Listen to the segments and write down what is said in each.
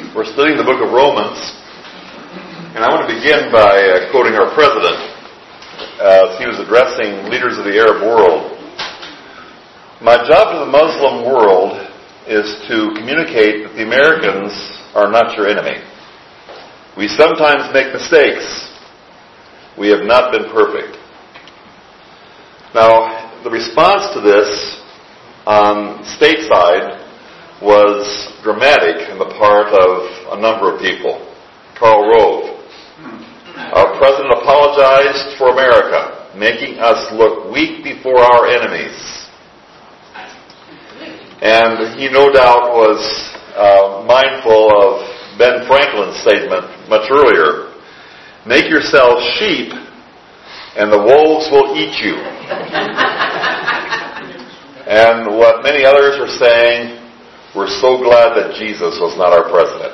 We're studying the book of Romans, and I want to begin by quoting our president as he was addressing leaders of the Arab world. My job to the Muslim world is to communicate that the Americans are not your enemy. We sometimes make mistakes. We have not been perfect. Now, the response to this on stateside was dramatic on the part of a number of people. Karl Rove. Our president apologized for America, making us look weak before our enemies. And he no doubt was mindful of Ben Franklin's statement much earlier. Make yourselves sheep, and the wolves will eat you. And what many others are saying, we're so glad that Jesus was not our president.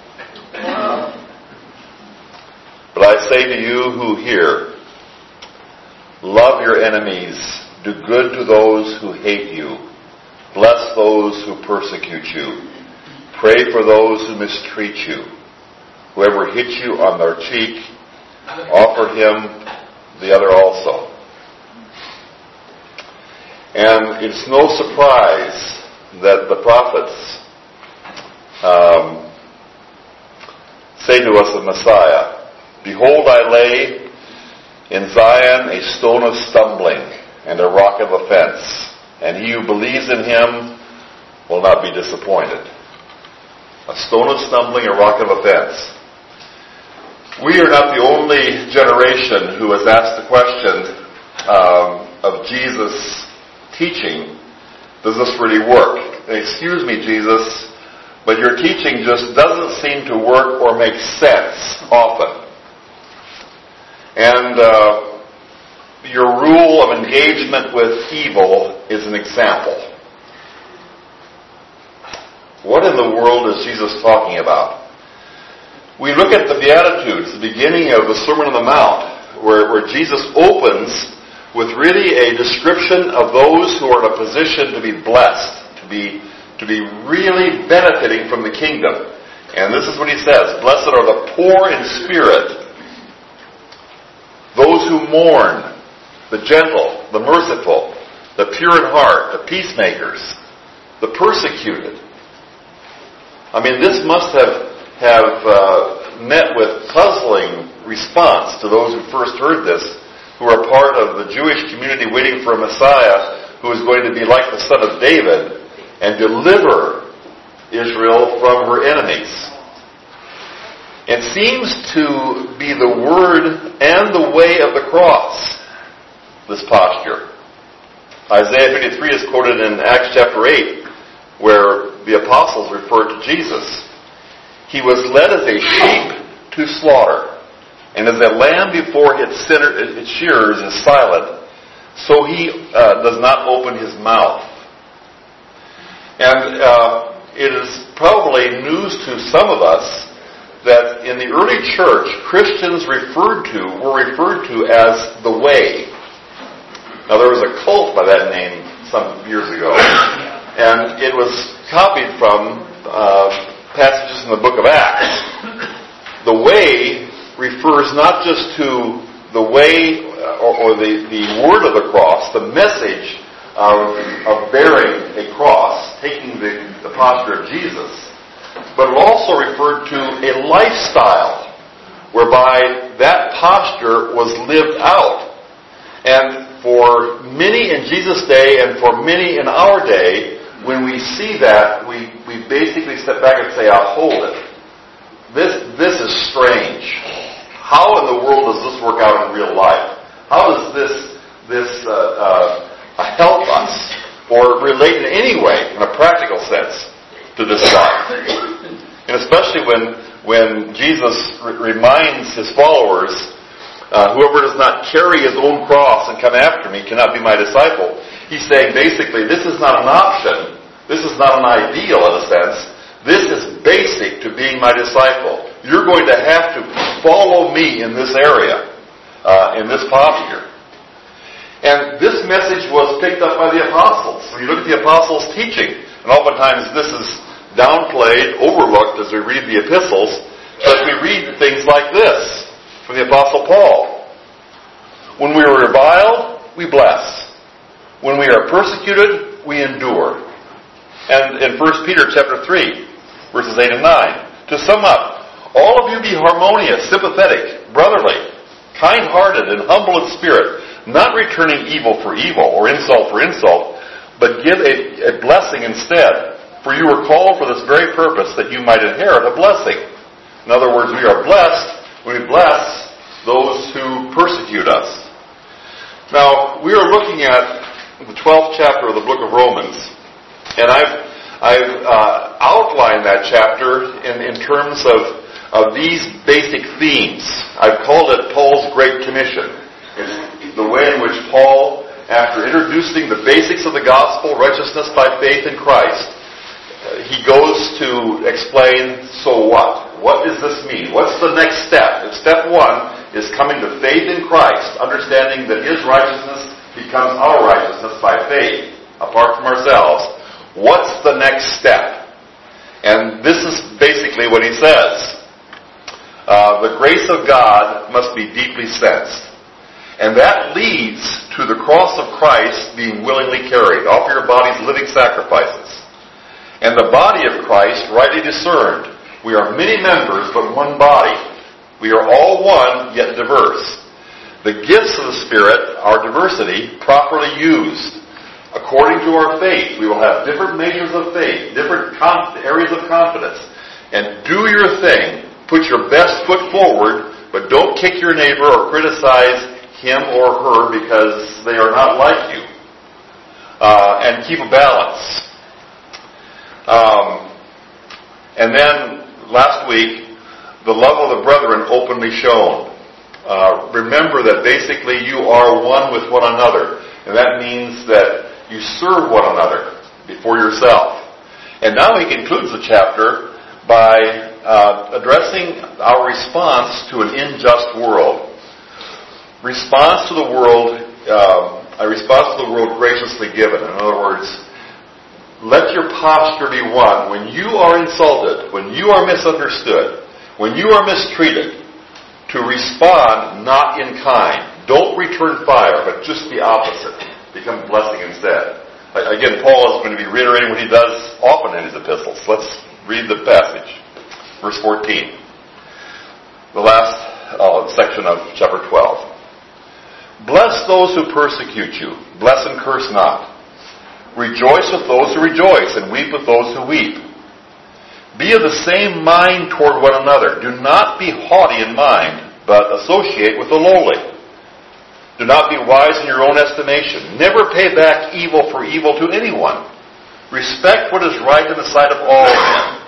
But I say to you who hear, love your enemies, do good to those who hate you, bless those who persecute you, pray for those who mistreat you. Whoever hits you on their cheek, offer him the other also. And it's no surprise that the prophets say to us of Messiah, behold, I lay in Zion a stone of stumbling and a rock of offense, and he who believes in him will not be disappointed. A stone of stumbling, a rock of offense. We are not the only generation who has asked the question of Jesus' teaching, does this really work? Excuse me, Jesus, but your teaching just doesn't seem to work or make sense often. And your rule of engagement with evil is an example. What in the world is Jesus talking about? We look at the Beatitudes, the beginning of the Sermon on the Mount, where Jesus opens with really a description of those who are in a position to be blessed, to be really benefiting from the kingdom. And this is what he says, blessed are the poor in spirit, those who mourn, the gentle, the merciful, the pure in heart, the peacemakers, the persecuted. I mean, this must have met with puzzling response to those who first heard this, who are part of the Jewish community waiting for a Messiah who is going to be like the Son of David and deliver Israel from her enemies. It seems to be the word and the way of the cross, this posture. Isaiah 53 is quoted in Acts chapter 8, where the apostles referred to Jesus. He was led as a sheep to slaughter, and as a lamb before its shearers is silent, so he does not open his mouth. And it is probably news to some of us that in the early church, Christians were referred to as the Way. Now there was a cult by that name some years ago, and it was copied from passages in the book of Acts. The Way refers not just to the way or the word of the cross, the message of bearing a cross, taking the posture of Jesus, but it also referred to a lifestyle whereby that posture was lived out. And for many in Jesus' day and for many in our day, when we see that, we basically step back and say, I'll hold it. This is strange. How in the world does this work out in real life? How does this help us or relate in any way, in a practical sense, to this life? And especially when Jesus reminds his followers, whoever does not carry his own cross and come after me cannot be my disciple. He's saying basically, this is not an option. This is not an ideal in a sense. This is basic to being my disciple. You're going to have to follow me in this area, in this posture. And this message was picked up by the apostles. When you look at the apostles' teaching, and oftentimes this is downplayed, overlooked as we read the epistles, but we read things like this from the Apostle Paul. When we are reviled, we bless. When we are persecuted, we endure. And in 1 Peter chapter 3, verses 8 and 9, to sum up, all of you be harmonious, sympathetic, brotherly, kind-hearted, and humble in spirit, not returning evil for evil or insult for insult, but give a blessing instead. For you were called for this very purpose, that you might inherit a blessing. In other words, we are blessed when we bless those who persecute us. Now, we are looking at the 12th chapter of the book of Romans, and I've outlined that chapter in terms of these basic themes. I've called it Paul's Great Commission. It's the way in which Paul, after introducing the basics of the gospel, righteousness by faith in Christ, he goes to explain, so what? What does this mean? What's the next step? If step one is coming to faith in Christ, understanding that His righteousness becomes our righteousness by faith, apart from ourselves, what's the next step? And this is basically what he says. The grace of God must be deeply sensed. And that leads to the cross of Christ being willingly carried. Offer your bodies living sacrifices. And the body of Christ rightly discerned. We are many members, but one body. We are all one, yet diverse. The gifts of the Spirit, our diversity, properly used. According to our faith, we will have different measures of faith, different areas of confidence. And do your thing. Put your best foot forward, but don't kick your neighbor or criticize him or her because they are not like you. And keep a balance. And then, last week, the love of the brethren openly shown. Remember that basically you are one with one another. And that means that you serve one another before yourself. And now he concludes the chapter by addressing our response to an unjust world. Response to the world, a response to the world graciously given. In other words, let your posture be one when you are insulted, when you are misunderstood, when you are mistreated, to respond not in kind. Don't return fire, but just the opposite. Become a blessing instead. Again, Paul is going to be reiterating what he does often in his epistles. Let's read the passage. Verse 14. The last section of chapter 12. Bless those who persecute you. Bless and curse not. Rejoice with those who rejoice, and weep with those who weep. Be of the same mind toward one another. Do not be haughty in mind, but associate with the lowly. Do not be wise in your own estimation. Never pay back evil for evil to anyone. Respect what is right in the sight of all men.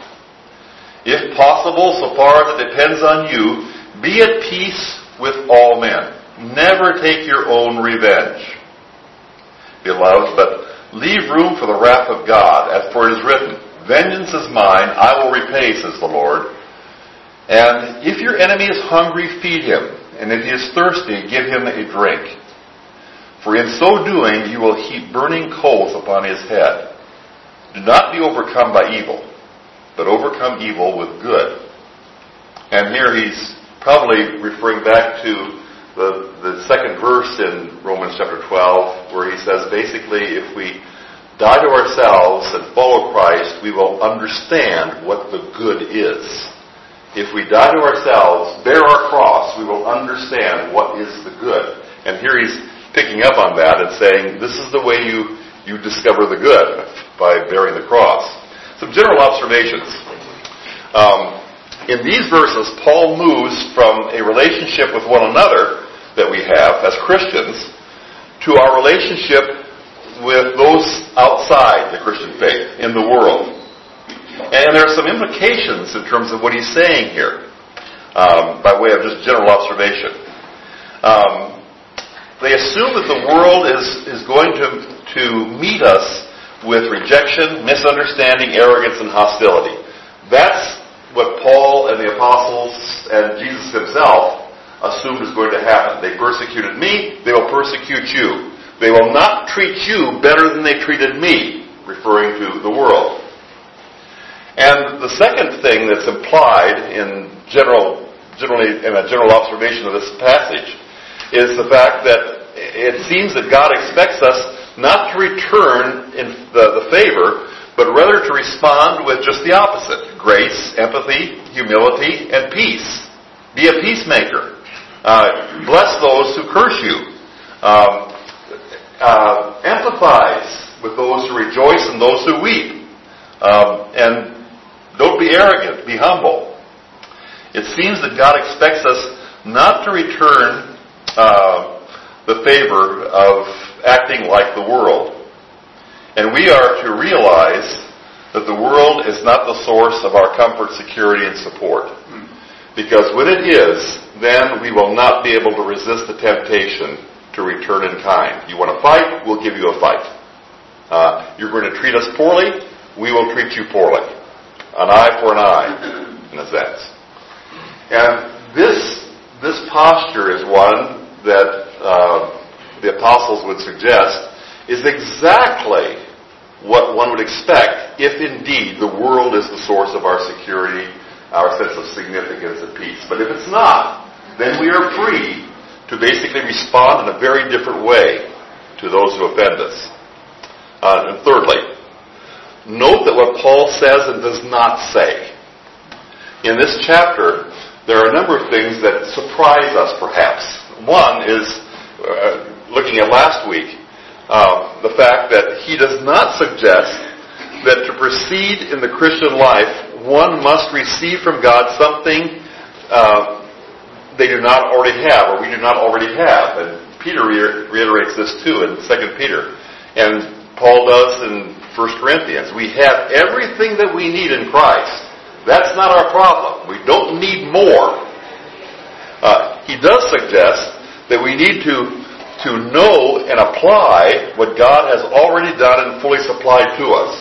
If possible, so far as it depends on you, be at peace with all men. Never take your own revenge, beloved, but leave room for the wrath of God, as for it is written, vengeance is mine, I will repay, says the Lord. And if your enemy is hungry, feed him. And if he is thirsty, give him a drink. For in so doing, you will heap burning coals upon his head. Do not be overcome by evil, but overcome evil with good. And here he's probably referring back to the second verse in Romans chapter 12, where he says, basically, if we die to ourselves and follow Christ, we will understand what the good is. If we die to ourselves, bear our cross, we will understand what is the good. And here he's picking up on that and saying, this is the way you discover the good, by bearing the cross. Some general observations. In these verses, Paul moves from a relationship with one another that we have as Christians to our relationship with those outside the Christian faith in the world. And there are some implications in terms of what he's saying here, by way of just general observation. They assume that the world is going to meet us with rejection, misunderstanding, arrogance, and hostility. That's what Paul and the apostles and Jesus himself assumed is going to happen. They persecuted me, they will persecute you. They will not treat you better than they treated me, referring to the world. And the second thing that's implied in generally in a general observation of this passage is the fact that it seems that God expects us not to return in the favor, but rather to respond with just the opposite: grace, empathy, humility, and peace. Be a peacemaker. Bless those who curse you. Empathize with those who rejoice and those who weep. And don't be arrogant. Be humble. It seems that God expects us not to return the favor of acting like the world. And we are to realize that the world is not the source of our comfort, security, and support. Because when it is, then we will not be able to resist the temptation to return in kind. You want to fight? We'll give you a fight. You're going to treat us poorly? We will treat you poorly. An eye for an eye, in a sense. And this posture is one that the apostles would suggest is exactly what one would expect if indeed the world is the source of our security, our sense of significance and peace. But if it's not, then we are free to basically respond in a very different way to those who offend us. And thirdly, note that what Paul says and does not say. In this chapter, there are a number of things that surprise us, perhaps. One is, looking at last week, the fact that he does not suggest that to proceed in the Christian life, one must receive from God something they do not already have, or we do not already have. And Peter reiterates this too in 2 Peter. And Paul does in 1 Corinthians. We have everything that we need in Christ. That's not our problem. We don't need more. He does suggest that we need to know and apply what God has already done and fully supplied to us.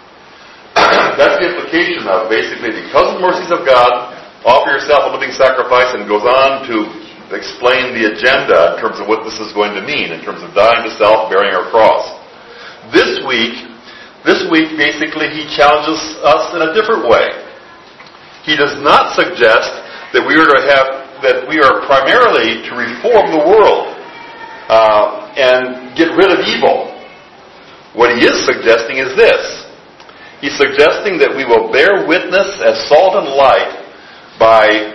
That's the implication of basically, because of the mercies of God, offer yourself a living sacrifice, and goes on to explain the agenda in terms of what this is going to mean, in terms of dying to self, bearing our cross. This week basically he challenges us in a different way. He does not suggest that we are primarily to reform the world and get rid of evil. What he is suggesting is this. He's suggesting that we will bear witness as salt and light by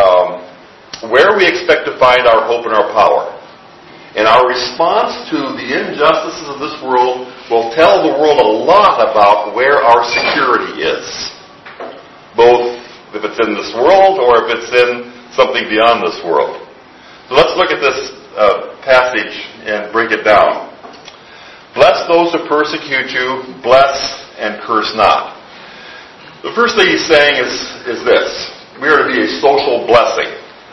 where we expect to find our hope and our power. And our response to the injustices of this world will tell the world a lot about where our security is. Both if it's in this world or if it's in something beyond this world. So let's look at this passage and break it down. Bless those who persecute you, bless and curse not. The first thing he's saying is this. We are to be a social blessing.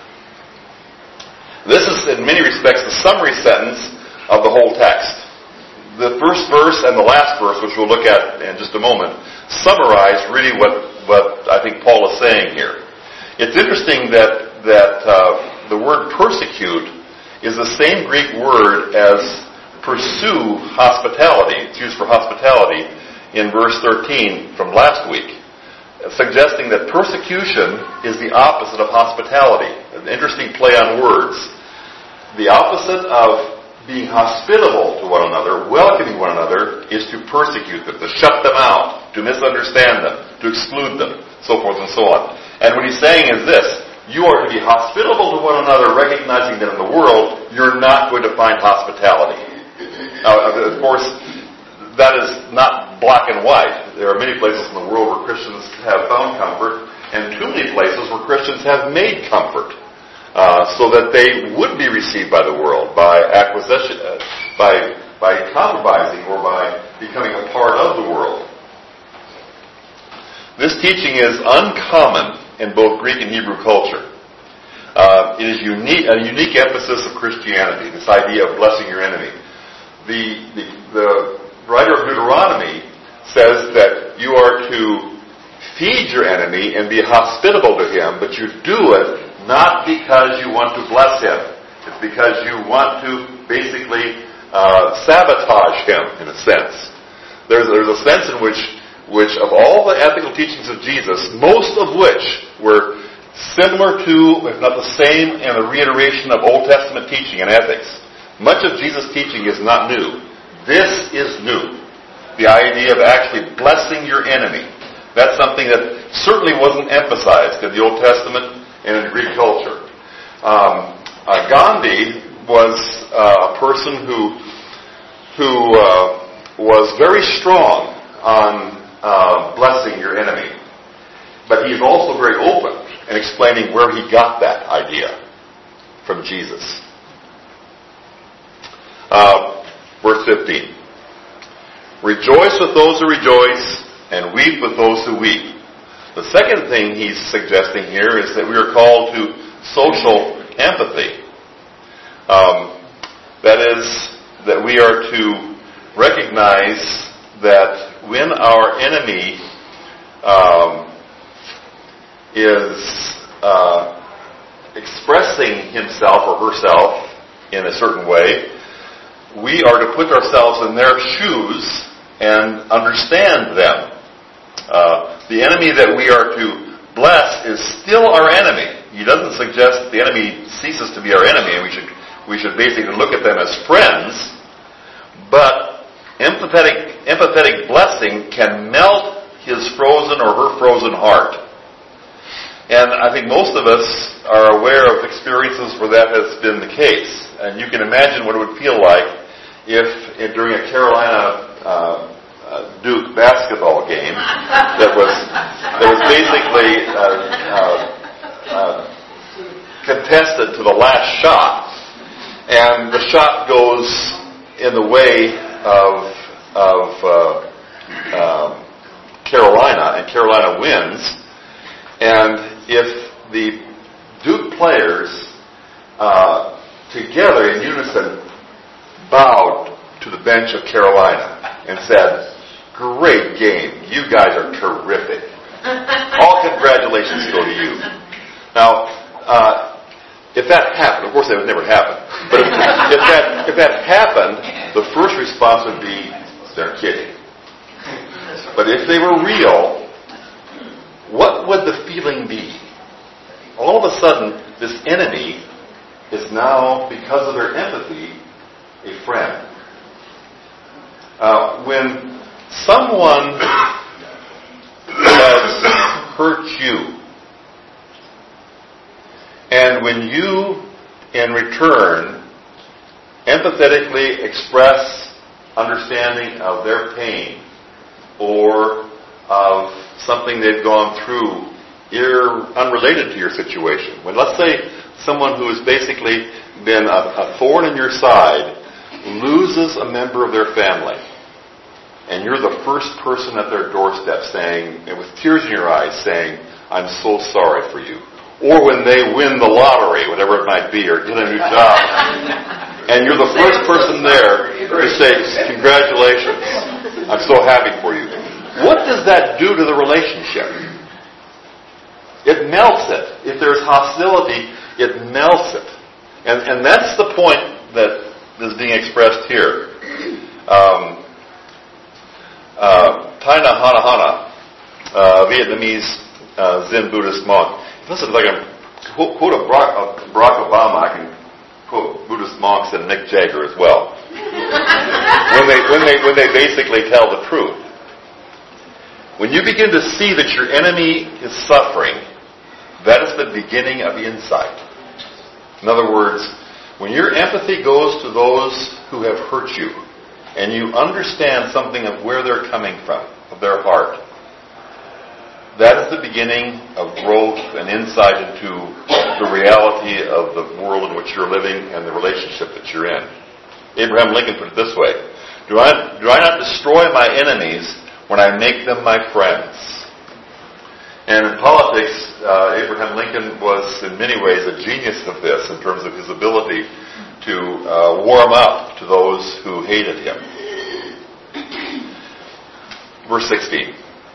This is, in many respects, the summary sentence of the whole text. The first verse and the last verse, which we'll look at in just a moment, summarize really what I think Paul is saying here. It's interesting that the word persecute is the same Greek word as pursue hospitality. It's used for hospitality in verse 13 from last week, suggesting that persecution is the opposite of hospitality. An interesting play on words. The opposite of being hospitable to one another, welcoming one another, is to persecute them, to shut them out, to misunderstand them, to exclude them, so forth and so on. And what he's saying is this: you are to be hospitable to one another, recognizing that in the world you're not going to find hospitality. Of course, that is not black and white. There are many places in the world where Christians have found comfort, and too many places where Christians have made comfort. So that they would be received by the world, by acquisition, by compromising, or by becoming a part of the world. This teaching is uncommon in both Greek and Hebrew culture. It is a unique emphasis of Christianity, this idea of blessing your enemy. The writer of Deuteronomy says that you are to feed your enemy and be hospitable to him, but you do it not because you want to bless him. It's because you want to basically sabotage him, in a sense. There's a sense in which which of all the ethical teachings of Jesus, most of which were similar to, if not the same, and a reiteration of Old Testament teaching and ethics. Much of Jesus' teaching is not new. This is new. The idea of actually blessing your enemy. That's something that certainly wasn't emphasized in the Old Testament and in Greek culture. Gandhi was a person who was very strong on blessing your enemy. But he's also very open in explaining where he got that idea from Jesus. Verse 15. Rejoice with those who rejoice, and weep with those who weep. The second thing he's suggesting here is that we are called to social empathy. That is, that we are to recognize that when our enemy is expressing himself or herself in a certain way, we are to put ourselves in their shoes and understand them. The enemy that we are to bless is still our enemy. He doesn't suggest that the enemy ceases to be our enemy and we should basically look at them as friends, but empathetic blessing can melt his frozen or her frozen heart. And I think most of us are aware of experiences where that has been the case. And you can imagine what it would feel like if during a Carolina Duke basketball game that was basically contested to the last shot, and the shot goes in the way of Carolina, and Carolina wins. And if the Duke players together in unison bowed to the bench of Carolina and said, "Great game. You guys are terrific. All congratulations go to you." Now, if that happened, of course that would never happen, but if that happened, the first response would be, "They're kidding." But if they were real, what would the feeling be? All of a sudden, this enemy is now, because of their empathy, a friend. When someone has hurt you, and when you, in return, empathetically express understanding of their pain or of something they've gone through unrelated to your situation. When, let's say, someone who has basically been a thorn in your side loses a member of their family, and you're the first person at their doorstep saying, and with tears in your eyes, saying, "I'm so sorry for you." Or when they win the lottery, whatever it might be, or get a new job, and you're the first person there to say, "Congratulations, I'm so happy for you." What does that do to the relationship? It melts it. If there's hostility, it melts it. And that's the point that is being expressed here. Thai Nhat Hanh, Vietnamese Zen Buddhist monk. Listen, if I can quote a Barack Obama, I can quote Buddhist monks and Mick Jagger as well. when they basically tell the truth. When you begin to see that your enemy is suffering, that is the beginning of insight. In other words, when your empathy goes to those who have hurt you, and you understand something of where they're coming from, of their heart, that is the beginning of growth and insight into the reality of the world in which you're living and the relationship that you're in. Abraham Lincoln put it this way: Do I not destroy my enemies when I make them my friends? And in politics, Abraham Lincoln was in many ways a genius of this in terms of his ability to warm up to those who hated him. Verse 16.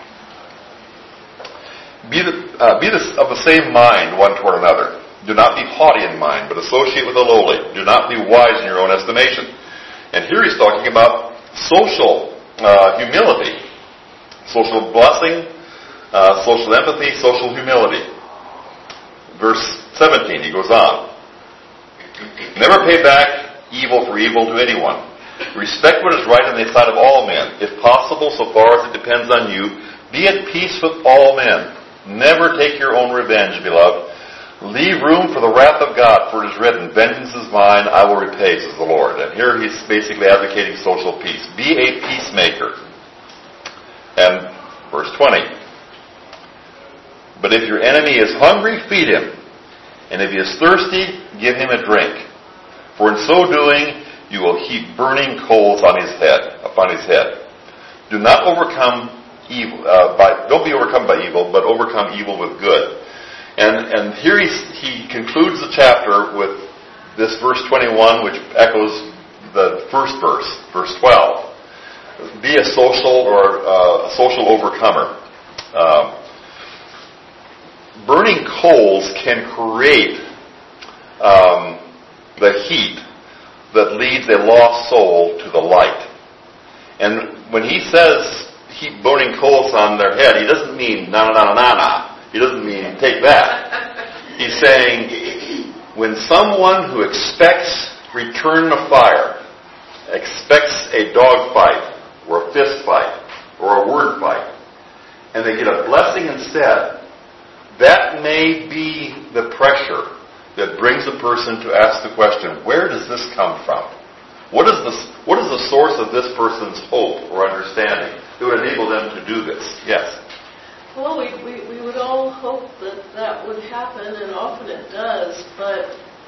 Be of the same mind one toward another. Do not be haughty in mind, but associate with the lowly. Do not be wise in your own estimation. And here he's talking about social humility. social blessing, social empathy, social humility. Verse 17, he goes on. Never pay back evil for evil to anyone. Respect what is right in the sight of all men. If possible, so far as it depends on you, be at peace with all men. Never take your own revenge, beloved. Leave room for the wrath of God, for it is written, vengeance is mine, I will repay, says the Lord. And here he's basically advocating social peace. Be a peacemaker. And verse 20. But if your enemy is hungry, feed him. And if he is thirsty, give him a drink. For in so doing, you will heap burning coals upon his head. Do not overcome evil. Don't be overcome by evil, but overcome evil with good. And here he concludes the chapter with this verse 21, which echoes the first verse, verse 12. Be a social overcomer. Burning coals can create the heat that leads a lost soul to the light. And when he says heap burning coals on their head, he doesn't mean na-na-na-na-na. He doesn't mean take that. He's saying when someone who expects return of fire, expects a dog fight or a fist fight or a word fight, and they get a blessing instead, that may be the pressure that brings a person to ask the question, where does this come from? What is the source of this person's hope or understanding that would enable them to do this? Yes? Well, we would all hope that would happen, and often it does, but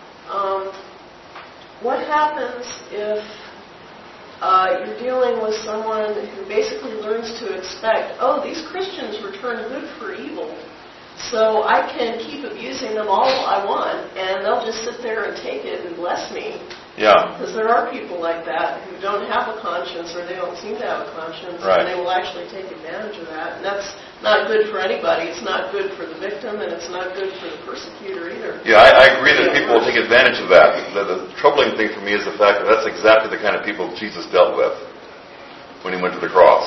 what happens if you're dealing with someone who basically learns to expect, these Christians return good for evil, so I can keep abusing them all I want, and they'll just sit there and take it and bless me. Yeah. Because there are people like that who don't have a conscience, or they don't seem to have a conscience, right. And they will actually take advantage of that. And that's not good for anybody. It's not good for the victim, and it's not good for the persecutor either. Yeah, I agree that people will take advantage of that. The troubling thing for me is the fact that that's exactly the kind of people Jesus dealt with when he went to the cross.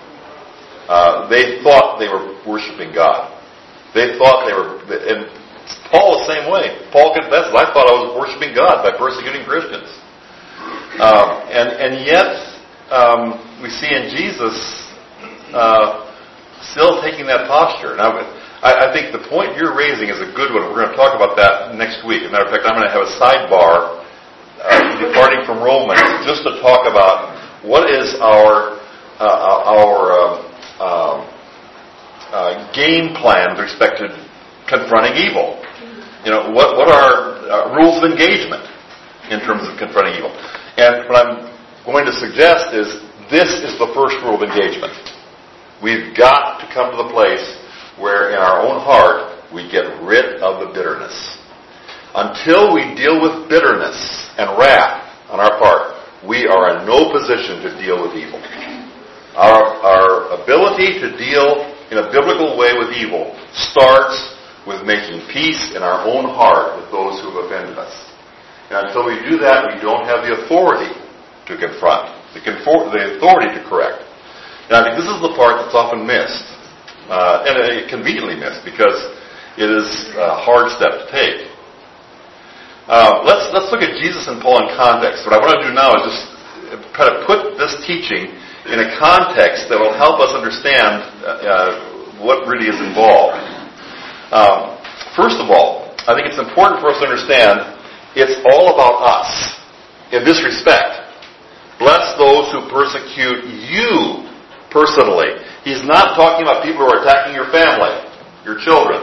They thought they were worshiping God. They thought they were, and Paul the same way. Paul confesses, I thought I was worshiping God by persecuting Christians. And yet, we see in Jesus still taking that posture. Now, I think the point you're raising is a good one. We're going to talk about that next week. As a matter of fact, I'm going to have a sidebar departing from Romans just to talk about what is our game plan with respect to confronting evil. What are rules of engagement in terms of confronting evil? And what I'm going to suggest is this is the first rule of engagement. We've got to come to the place where in our own heart we get rid of the bitterness. Until we deal with bitterness and wrath on our part, we are in no position to deal with evil. Our ability to deal in a biblical way with evil starts with making peace in our own heart with those who have offended us. And until we do that, we don't have the authority to confront, the authority to correct. And I think this is the part that's often missed, and conveniently missed, because it is a hard step to take. Let's look at Jesus and Paul in context. What I want to do now is just kind of put this teaching in a context that will help us understand what really is involved. First of all, I think it's important for us to understand it's all about us in this respect. Bless those who persecute you personally. He's not talking about people who are attacking your family, your children,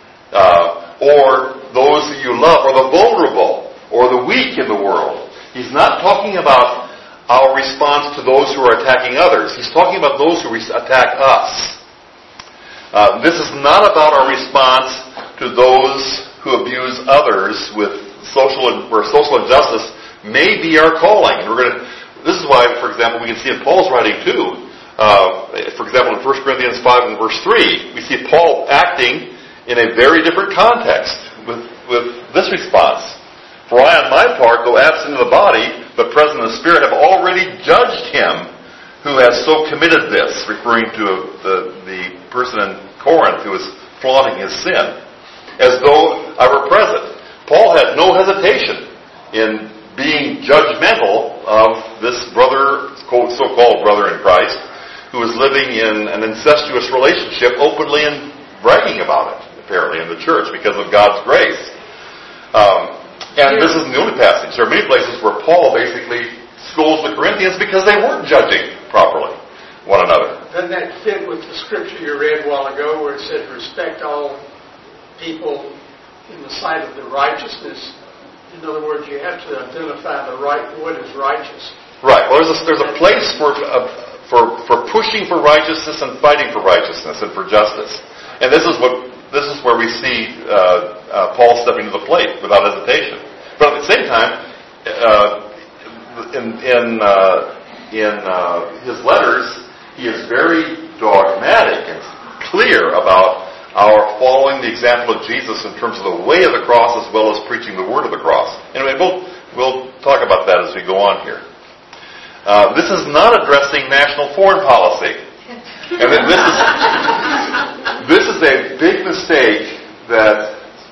or those that you love, or the vulnerable, or the weak in the world. He's not talking about our response to those who are attacking others. He's talking about those who attack us. This is not about our response to those who abuse others where social injustice may be our calling. And this is why, for example, we can see in Paul's writing too. For example, in 1 Corinthians 5 and verse 3, we see Paul acting in a very different context with this response. For I, on my part, though absent in the body, but present in the Spirit, have already judged him who has so committed this, referring to the person in Corinth who was flaunting his sin, as though I were present. Paul had no hesitation in being judgmental of this brother, so-called brother in Christ, who was living in an incestuous relationship openly and bragging about it, apparently, in the church because of God's grace. And this isn't the only passage. There are many places where Paul basically scolds the Corinthians because they weren't judging properly one another. Doesn't that fit with the scripture you read a while ago where it said, respect all people in the sight of the righteousness? In other words, you have to identify what is righteous. Right. Well, there's a place for pushing for righteousness and fighting for righteousness and for justice. And this is where we see Paul stepping to the plate without hesitation. But at the same time, in his letters, he is very dogmatic and clear about our following the example of Jesus in terms of the way of the cross as well as preaching the word of the cross. Anyway, we'll talk about that as we go on here. This is not addressing national foreign policy. And this is a big mistake that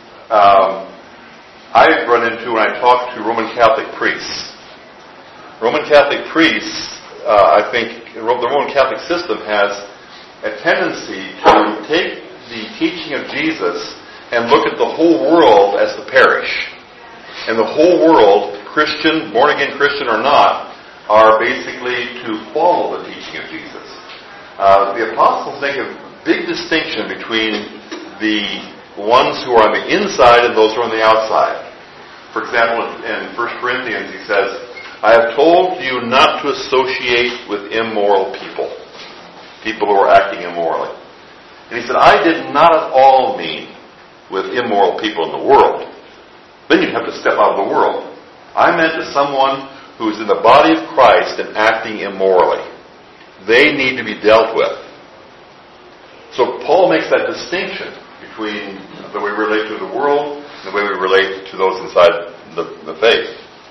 I run into when I talk to Roman Catholic priests. Roman Catholic priests, I think, the Roman Catholic system has a tendency to take the teaching of Jesus and look at the whole world as the parish. And the whole world, Christian, born-again Christian or not, are basically to follow the teaching of Jesus. The apostles make a big distinction between the ones who are on the inside and those who are on the outside. For example, in 1 Corinthians, he says, I have told you not to associate with immoral people who are acting immorally. And he said, I did not at all mean with immoral people in the world. Then you'd have to step out of the world. I meant to someone who is in the body of Christ and acting immorally. They need to be dealt with. So Paul makes that distinction between the way we relate to the world and the way we relate to those inside the faith.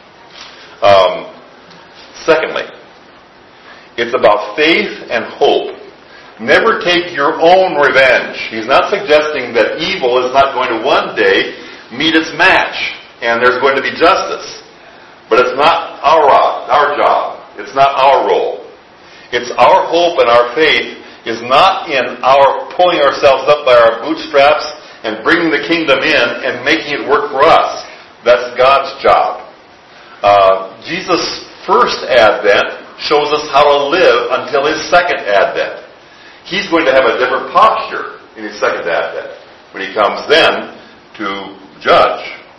Secondly, it's about faith and hope. Never take your own revenge. He's not suggesting that evil is not going to one day meet its match and there's going to be justice. But it's not our job. It's not our role. It's our hope and our faith is not in our pulling ourselves up by our bootstraps and bringing the kingdom in and making it work for us. That's God's job. Jesus' first advent shows us how to live until his second advent. He's going to have a different posture in his second advent when he comes then to judge.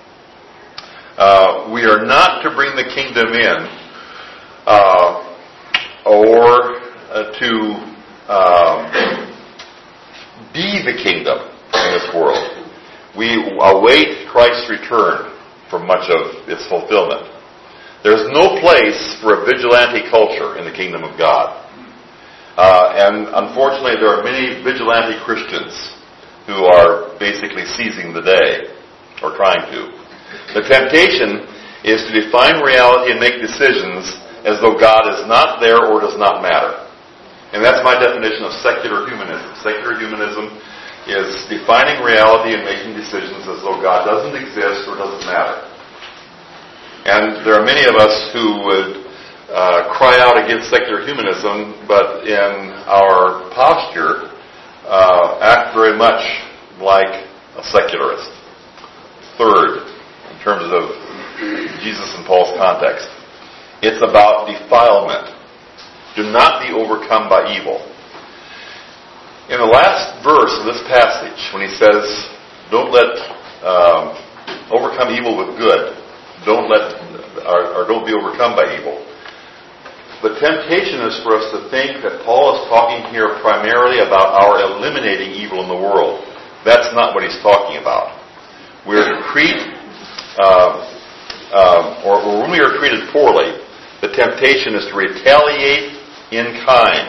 We are not to bring the kingdom in or to be the kingdom in this world. We await Christ's return for much of its fulfillment. There's no place for a vigilante culture in the kingdom of God. And unfortunately, there are many vigilante Christians who are basically seizing the day, or trying to. The temptation is to define reality and make decisions as though God is not there or does not matter. And that's my definition of secular humanism. Secular humanism is defining reality and making decisions as though God doesn't exist or doesn't matter. And there are many of us who would cry out against secular humanism, but in our posture act very much like a secularist. Third, in terms of Jesus and Paul's context, it's about defilement. Do not be overcome by evil. In the last verse of this passage, when he says, don't overcome evil with good, don't be overcome by evil. The temptation is for us to think that Paul is talking here primarily about our eliminating evil in the world. That's not what he's talking about. We're to treat, or when we are treated poorly, the temptation is to retaliate in kind.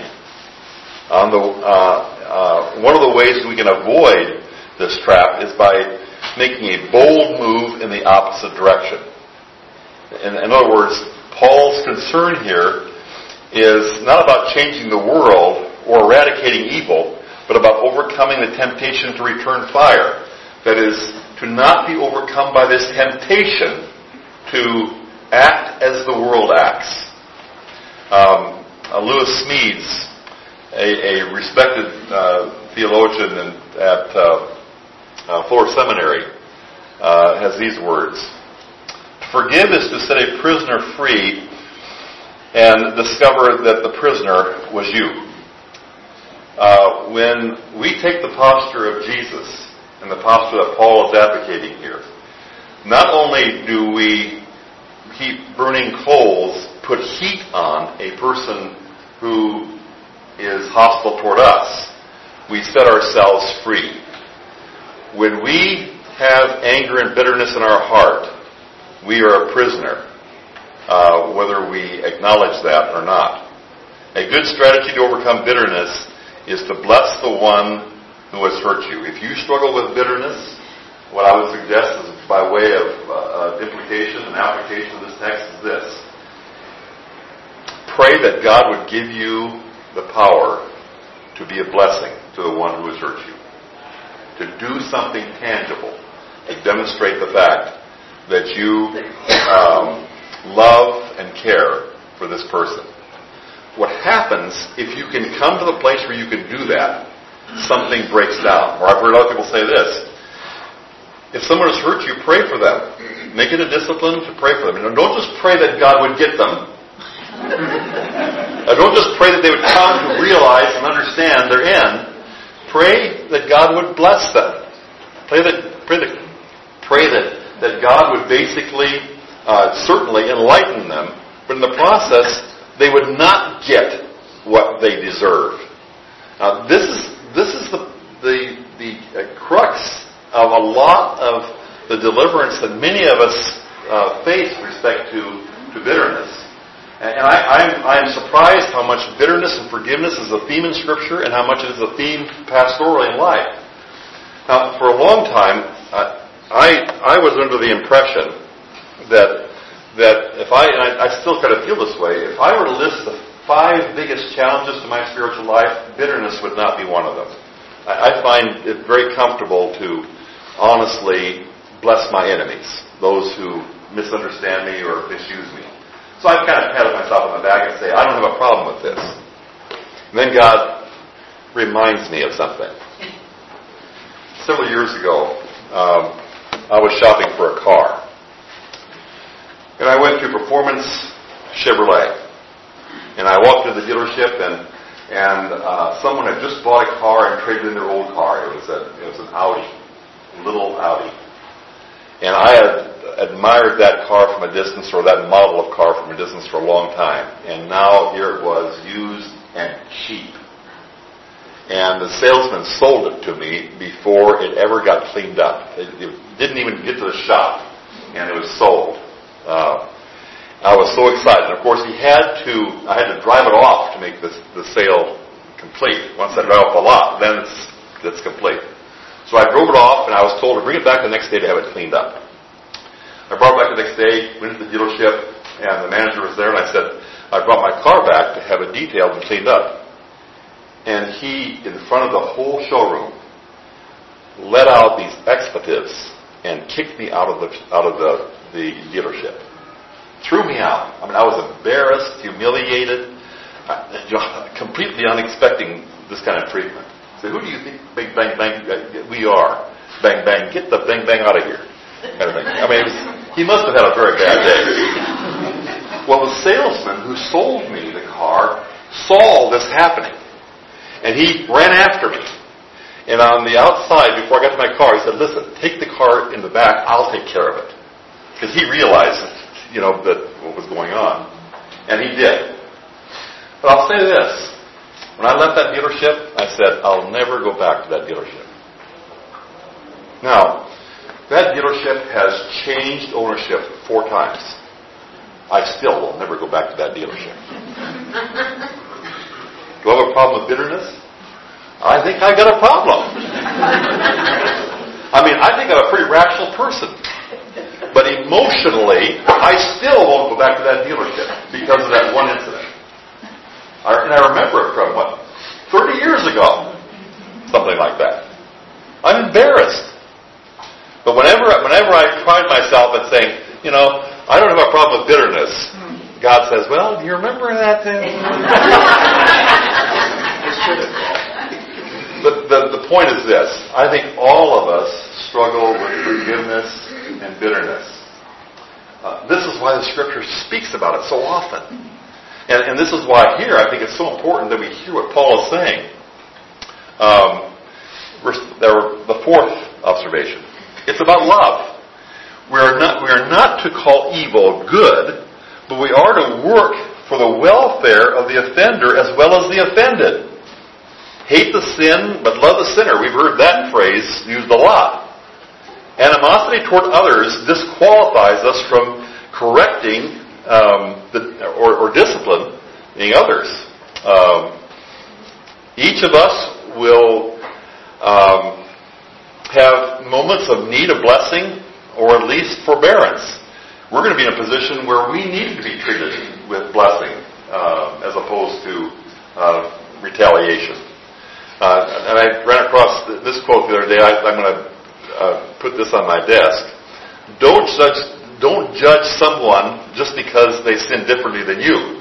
One of the ways we can avoid this trap is by making a bold move in the opposite direction. In other words, Paul's concern here is not about changing the world or eradicating evil, but about overcoming the temptation to return fire. That is, to not be overcome by this temptation to act as the world acts. Lewis Smedes, a respected theologian at Fuller Seminary, has these words: "To forgive is to set a prisoner free and discover that the prisoner was you." When we take the posture of Jesus and the posture that Paul is advocating here, not only do we heap burning coals, put heat on a person who is hostile toward us, we set ourselves free. When we have anger and bitterness in our heart, we are a prisoner, whether we acknowledge that or not. A good strategy to overcome bitterness is to bless the one who has hurt you. If you struggle with bitterness, what I would suggest is, by way of implication and application of this text, is this: pray that God would give you the power to be a blessing to the one who has hurt you, to do something tangible to demonstrate the fact that you love and care for this person. What happens if you can come to the place where you can do that? Something breaks down. Or I've heard other people say this: if someone has hurt you, pray for them. Make it a discipline to pray for them. Don't just pray that God would get them. Don't just pray that they would come to realize and understand their end. Pray that God would bless them. Pray that God would basically, certainly enlighten them, but in the process, they would not get what they deserve. This is the crux of a lot of the deliverance that many of us face with respect to bitterness. And I'm surprised how much bitterness and forgiveness is a theme in Scripture and how much it is a theme pastorally in life. Now, for a long time, I was under the impression that if I still kind of feel this way, if I were to list the 5 biggest challenges to my spiritual life, bitterness would not be one of them. I find it very comfortable to honestly bless my enemies, those who misunderstand me or misuse me. So I kind of pat myself on the back and say, I don't have a problem with this. And then God reminds me of something. Several years ago, I was shopping for a car. And I went to Performance Chevrolet. And I walked into the dealership, and someone had just bought a car and traded in their old car. It was an Audi, a little Audi. And I had admired that car from a distance, or that model of car from a distance, for a long time. And now here it was, used and cheap. And the salesman sold it to me before it ever got cleaned up. It didn't even get to the shop, and it was sold. I was so excited. And of course, I had to drive it off to make the sale complete. Once I drive off the lot, then it's complete. So I drove it off, and I was told to bring it back the next day to have it cleaned up. I brought it back the next day, went to the dealership, and the manager was there, and I said, I brought my car back to have it detailed and cleaned up. And he, in front of the whole showroom, let out these expletives and kicked me out of the dealership. Threw me out. I mean, I was embarrassed, humiliated, completely unexpecting this kind of treatment. So who do you think, bang, bang, bang, we are? Bang, bang, get the bang, bang out of here. Kind of thing. I mean, he must have had a very bad day. Well, the salesman who sold me the car saw all this happening. And he ran after me. And on the outside, before I got to my car, he said, listen, take the car in the back, I'll take care of it. Because he realized, that what was going on. And he did. But I'll say this. When I left that dealership, I said, I'll never go back to that dealership. Now, that dealership has changed ownership 4 times. I still will never go back to that dealership. Do I have a problem with bitterness? I think I got a problem. I mean, I think I'm a pretty rational person. But emotionally, I still won't go back to that dealership because of that one incident. And I remember it from, 30 years ago? Something like that. I'm embarrassed. But whenever I pride myself at saying, I don't have a problem with bitterness, God says, well, do you remember that thing? But the point is this. I think all of us struggle with forgiveness and bitterness. This is why the Scripture speaks about it so often. And this is why here I think it's so important that we hear what Paul is saying. The fourth observation. It's about love. We are not to call evil good, but we are to work for the welfare of the offender as well as the offended. Hate the sin, but love the sinner. We've heard that phrase used a lot. Animosity toward others disqualifies us from correcting or disciplining others. Each of us will have moments of need of blessing or at least forbearance. We're going to be in a position where we need to be treated with blessing as opposed to retaliation. And I ran across this quote the other day. I'm going to put this on my desk. Don't judge someone just because they sin differently than you.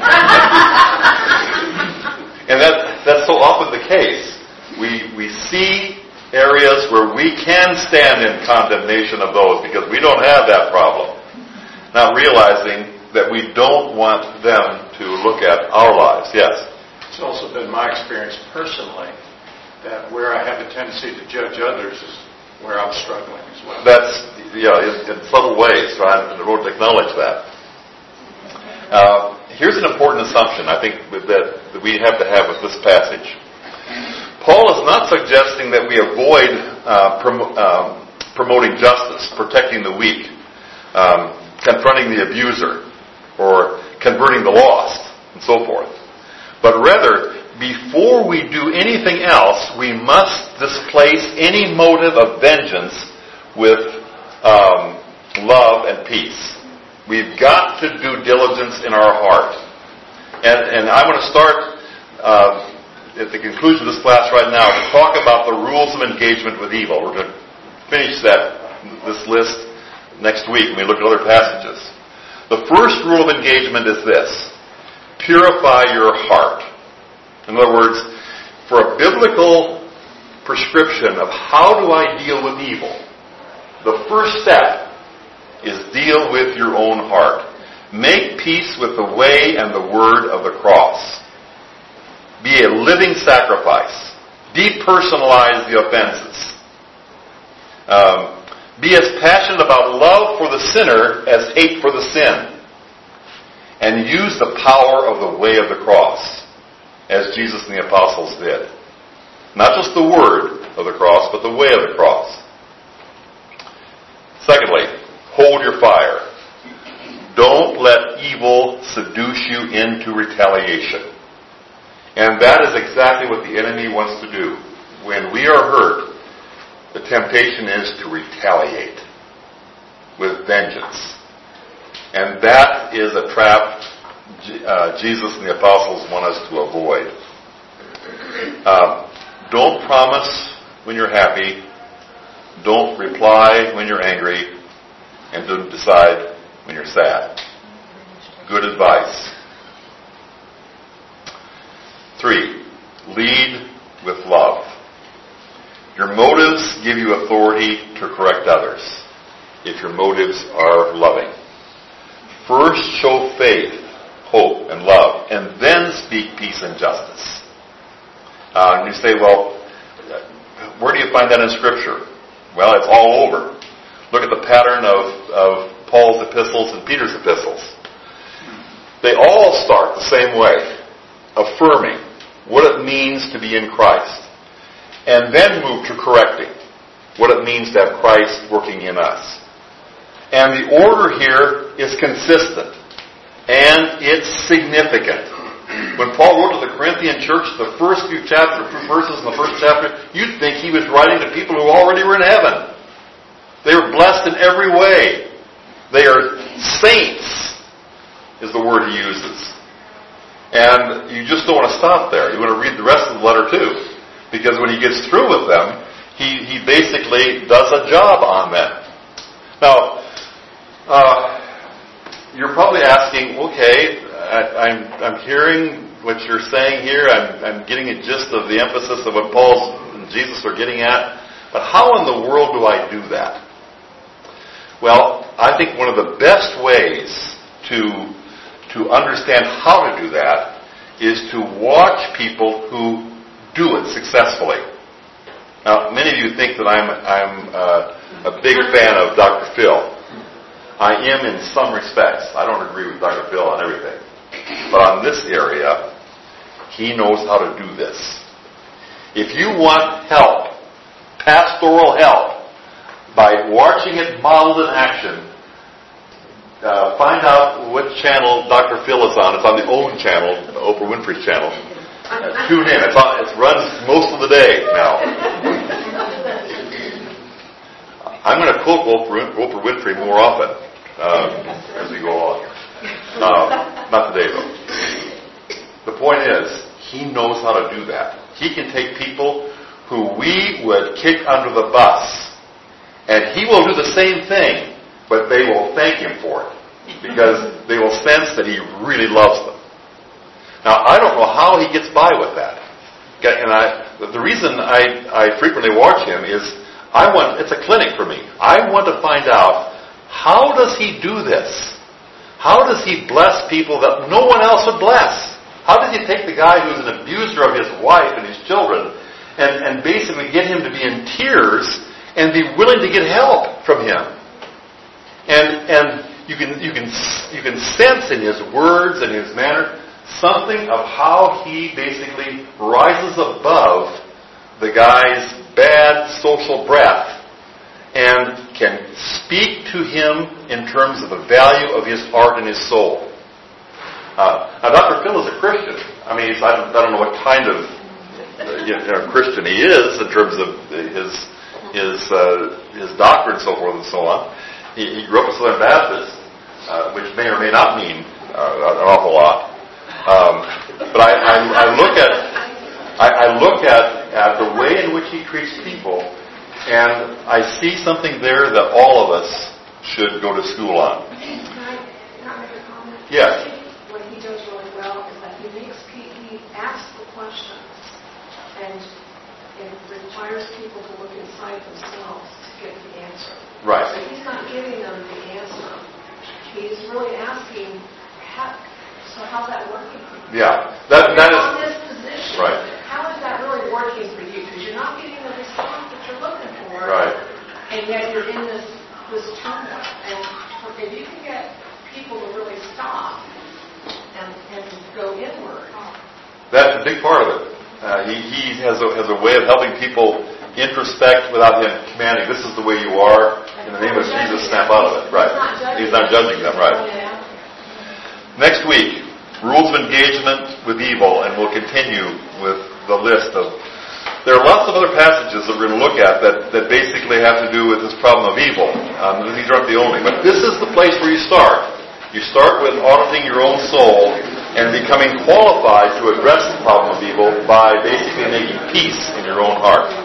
And that's so often the case. We see areas where we can stand in condemnation of those because we don't have that problem. Not realizing that we don't want them to look at our lives. Yes? It's also been my experience personally that where I have a tendency to judge others is where I'm struggling as well. That's, in subtle ways, right? I won't acknowledge that. Here's an important assumption I think that we have to have with this passage. Paul is not suggesting that we avoid promoting justice, protecting the weak, confronting the abuser, or converting the lost, and so forth. But rather, before we do anything else, we must displace any motive of vengeance with love and peace. We've got to do diligence in our heart. And I want to start at the conclusion of this class right now to talk about the rules of engagement with evil. We're going to finish this list next week when we look at other passages. The first rule of engagement is this: purify your heart. In other words, for a biblical prescription of how do I deal with evil, the first step is deal with your own heart. Make peace with the way and the word of the cross. Be a living sacrifice. Depersonalize the offenses. Be as passionate about love for the sinner as hate for the sin. And use the power of the way of the cross, as Jesus and the apostles did. Not just the word of the cross, but the way of the cross. Secondly, hold your fire. Don't let evil seduce you into retaliation. And that is exactly what the enemy wants to do. When we are hurt, the temptation is to retaliate with vengeance. And that is a trap Jesus and the apostles want us to avoid. Don't promise when you're happy. Don't reply when you're angry. And don't decide when you're sad. Good advice. 3, lead with love. Your motives give you authority to correct others if your motives are loving. First show faith, hope, and love, and then speak peace and justice. And you say, well, where do you find that in Scripture? Well, it's all over. Look at the pattern of Paul's epistles and Peter's epistles. They all start the same way, affirming what it means to be in Christ, and then move to correcting what it means to have Christ working in us. And the order here is consistent, and it's significant. When Paul wrote to the Corinthian church, the first few verses in the first chapter, you'd think he was writing to people who already were in heaven. They were blessed in every way. They are saints, is the word he uses. And you just don't want to stop there. You want to read the rest of the letter too. Because when he gets through with them, he basically does a job on them. Now, you're probably asking, okay, I'm hearing what you're saying here. I'm getting a gist of the emphasis of what Paul and Jesus are getting at. But how in the world do I do that? Well, I think one of the best ways to understand how to do that is to watch people who do it successfully. Now, many of you think that I'm a big fan of Dr. Phil. I am in some respects. I don't agree with Dr. Phil on everything. But on this area, he knows how to do this. If you want help, pastoral help, by watching it modeled in action, find out what channel Dr. Phil is on. It's on the OWN channel, Oprah Winfrey's channel. Tune in. It runs most of the day now. I'm going to quote Oprah Winfrey more often as we go along. Not today, though. The point is, he knows how to do that. He can take people who we would kick under the bus, and he will do the same thing, but they will thank him for it, because they will sense that he really loves them. Now, I don't know how he gets by with that. And the reason I frequently watch him is it's a clinic for me. I want to find out, how does he do this? How does he bless people that no one else would bless? How does he take the guy who's an abuser of his wife and his children and basically get him to be in tears and be willing to get help from him? And you can sense in his words and his manner something of how he basically rises above the guy's bad social breath and can speak to him in terms of the value of his heart and his soul. Now, Dr. Phil is a Christian. I mean, I don't know what kind of Christian he is in terms of his doctrine and so forth and so on. He grew up a Southern Baptist, which may or may not mean an awful lot. But I look at the way in which he treats people, and I see something there that all of us should go to school on. Can I make a comment? Yes. What he does really well is that he asks the questions, and it requires people to look inside themselves to get the answer. Right. So he's not giving them the answer. He's really asking, so how's that working for you? Yeah. That is on this position. right. How is that really working for you? Because you're not getting the response that you're looking for. Right. And yet you're in this turmoil. And if you can get people to really stop and go inward. That's a big part of it. He has a way of helping people introspect without him commanding, this is the way you are, in the name of Jesus, snap out of it. Right. He's not judging them, right. Next week, rules of engagement with evil, and we'll continue with the list of... There are lots of other passages that we're going to look at that basically have to do with this problem of evil. These aren't the only, but this is the place where you start. You start with auditing your own soul and becoming qualified to address the problem of evil by basically making peace in your own heart.